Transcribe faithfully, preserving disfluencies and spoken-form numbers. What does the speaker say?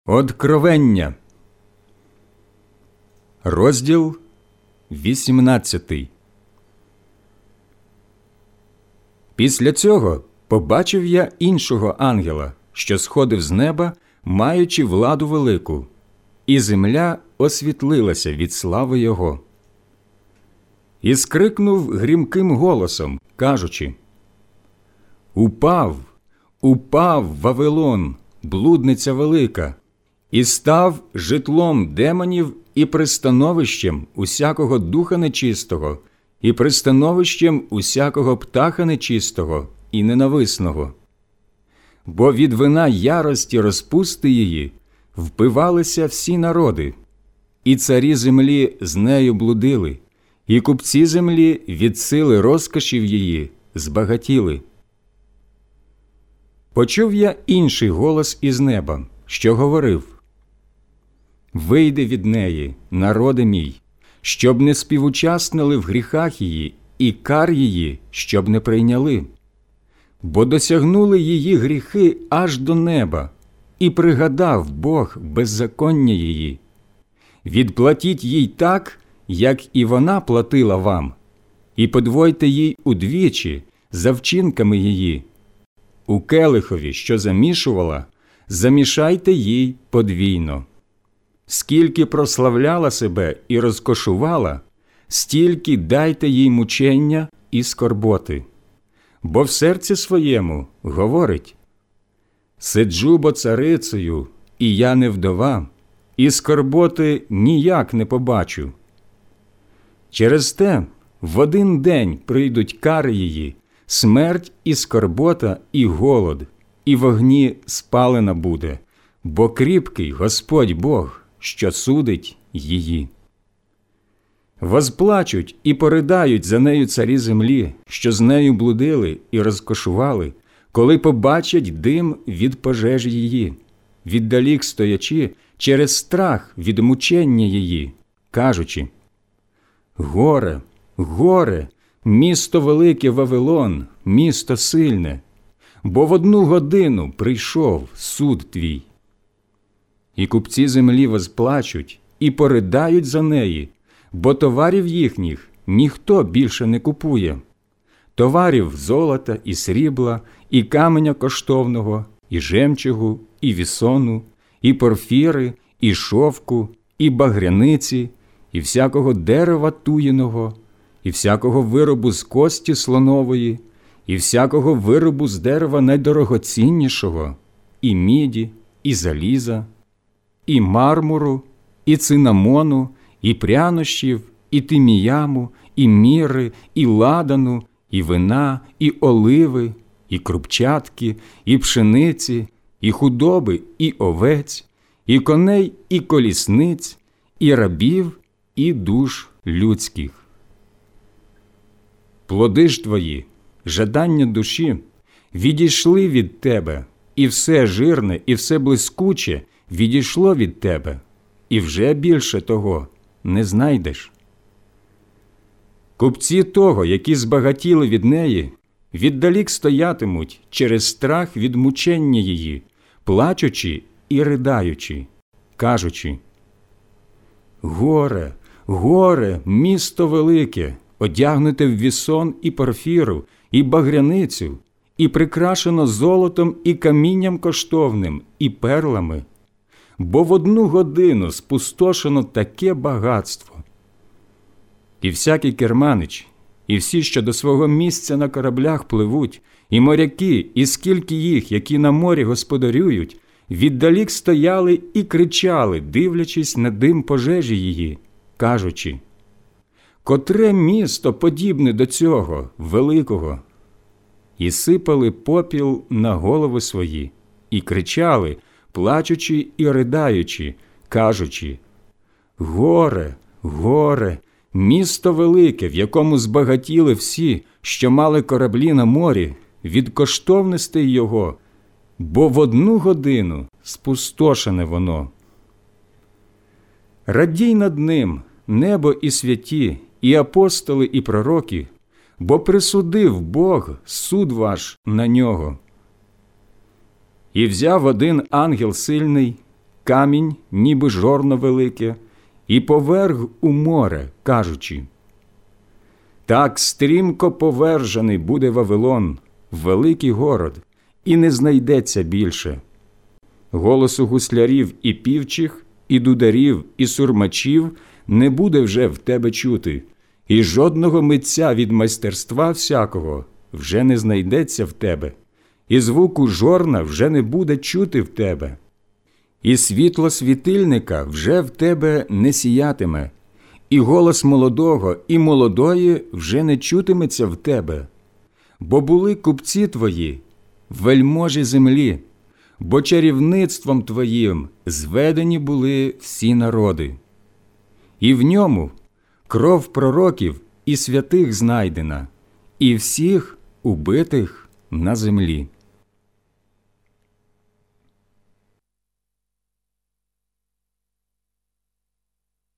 Откровення, розділ вісімнадцятий. Після цього побачив я іншого ангела, що сходив з неба, маючи владу велику, і земля освітлилася від слави його. І скрикнув грімким голосом, кажучи: «Упав, упав Вавилон, блудниця велика, і став житлом демонів і пристановищем усякого духа нечистого, і пристановищем усякого птаха нечистого і ненависного. Бо від вина ярості розпусти її впивалися всі народи, і царі землі з нею блудили, і купці землі від сили розкошів її збагатіли». Почув я інший голос із неба, що говорив: «Вийди від неї, народе мій, щоб не співучаснили в гріхах її, і кар її, щоб не прийняли. Бо досягнули її гріхи аж до неба, і пригадав Бог беззаконня її. Відплатіть їй так, як і вона платила вам, і подвойте їй удвічі за вчинками її. У келихові, що замішувала, замішайте їй подвійно. Скільки прославляла себе і розкошувала, стільки дайте їй мучення і скорботи. Бо в серці своєму говорить: сиджу бо царицею, і я не вдова, і скорботи ніяк не побачу. Через те в один день прийдуть кари її, смерть і скорбота, і голод, і в огні спалена буде, бо кріпкий Господь Бог, що судить її. Возплачуть і поридають за нею царі землі, що з нею блудили і розкошували, коли побачать дим від пожежі її, віддалік стоячи через страх від мучення її, кажучи: «Горе, горе, місто велике Вавилон, місто сильне, бо в одну годину прийшов суд твій». І купці землі возплачуть і поридають за неї, бо товарів їхніх ніхто більше не купує. Товарів золота і срібла, і каменя коштовного, і жемчугу, і вісону, і порфіри, і шовку, і багряниці, і всякого дерева туєного, і всякого виробу з кості слонової, і всякого виробу з дерева найдорогоціннішого, і міді, і заліза, і мармуру, і цинамону, і прянощів, і тиміяму, і міри, і ладану, і вина, і оливи, і крупчатки, і пшениці, і худоби, і овець, і коней, і колісниць, і рабів, і душ людських. Плоди ж твої, жадання душі, відійшли від тебе, і все жирне, і все блискуче відійшло від тебе, і вже більше того не знайдеш. Купці того, які збагатіли від неї, віддалік стоятимуть через страх від мучення її, плачучи і ридаючи, кажучи: «Горе, горе, місто велике, одягнуте в вісон і порфіру, і багряницю, і прикрашено золотом і камінням коштовним, і перлами, бо в одну годину спустошено таке багатство». І всякий керманич, і всі, що до свого місця на кораблях пливуть, і моряки, і скільки їх, які на морі господарюють, віддалік стояли і кричали, дивлячись на дим пожежі її, кажучи: «Котре місто подібне до цього, великого?» І сипали попіл на голови свої, і кричали, плачучи і ridaючи, кажучи: «Горе, горе, місто велике, в якому збагатіли всі, що мали кораблі на морі, від коштовностей його, бо в одну годину спустошене воно». Радій над ним, небо і святі, і апостоли, і пророки, бо присудив Бог суд ваш на нього. І взяв один ангел сильний, камінь, ніби жорно велике, і поверг у море, кажучи: так стрімко повержений буде Вавилон, великий город, і не знайдеться більше. Голосу гуслярів і півчих, і дударів, і сурмачів не буде вже в тебе чути, і жодного митця від майстерства всякого вже не знайдеться в тебе, і звуку жорна вже не буде чути в тебе. І світло світильника вже в тебе не сіятиме, і голос молодого і молодої вже не чутиметься в тебе. Бо були купці твої, вельможі землі, бо чарівництвом твоїм зведені були всі народи. І в ньому кров пророків і святих знайдена, і всіх убитих на землі.